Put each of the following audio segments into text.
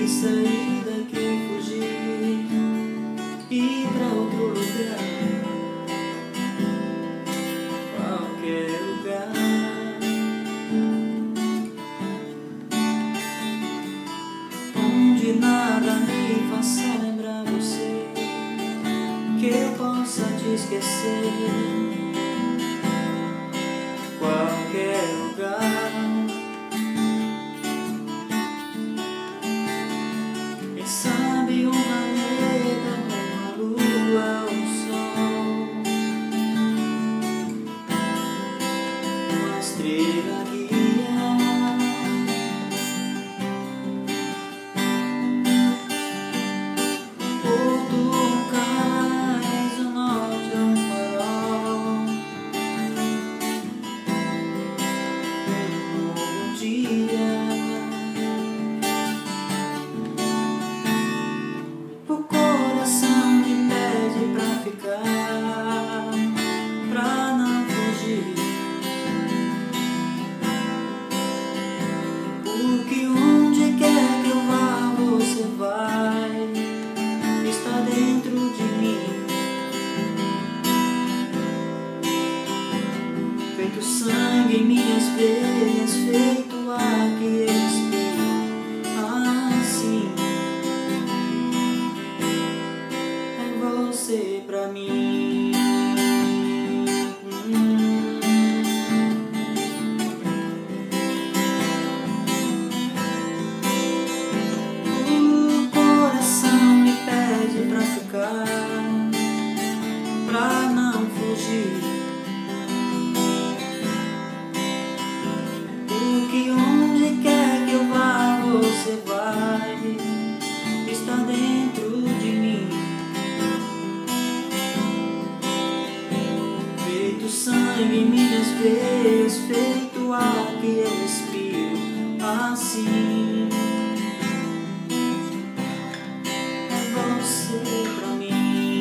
sair daqui, fugir, ir pra outro lugar, qualquer lugar. Onde nada me faça lembrar você, que eu possa te esquecer. Qualquer lugar. Quem sabe um planeta, uma lua, um sol, uma estrela guia. Porto, cais, o norte, um farol, um novo dia. O coração me pede pra ficar, pra não fugir, porque onde quer que eu vá, você vai, está dentro de mim, feito sangue em minhas veias, feito ar que eu respiro, assim é você pra mim. O coração me pede pra ficar, pra não fugir, porque onde quer que eu vá, você vai, está dentro de mim, feito sangue em minhas veias, feito ar que eu respiro, assim é você pra mim.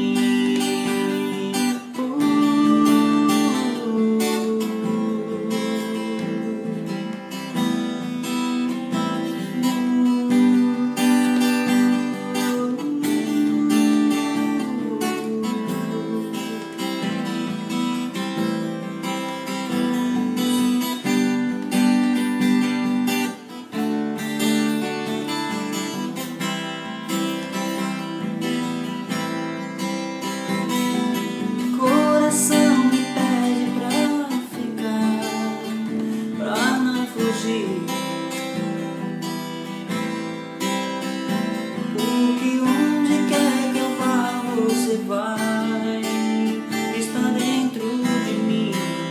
Porque onde quer que eu vá, você vai, está dentro de mim,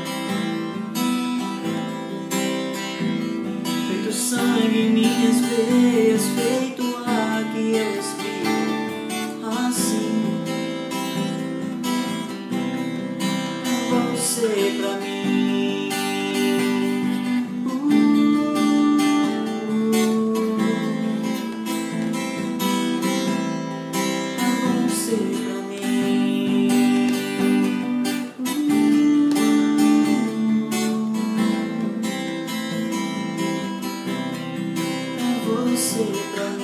feito sangue em minhas veias, feito ar que eu respiro, assim é você pra mim. Você pra